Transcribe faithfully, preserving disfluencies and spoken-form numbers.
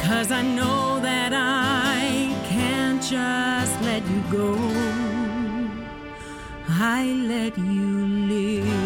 'Cause I know that I can't just let you go. I let you live.